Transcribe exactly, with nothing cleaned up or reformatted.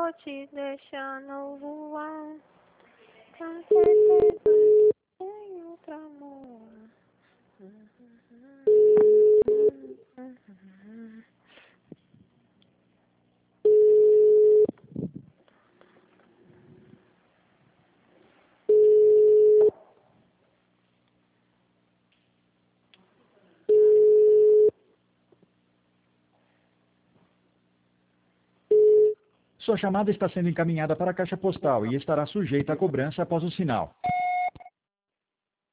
tô te deixando voar. Com certeza tem outro amor. Sua chamada está sendo encaminhada para a caixa postal e estará sujeita a cobrança após o sinal.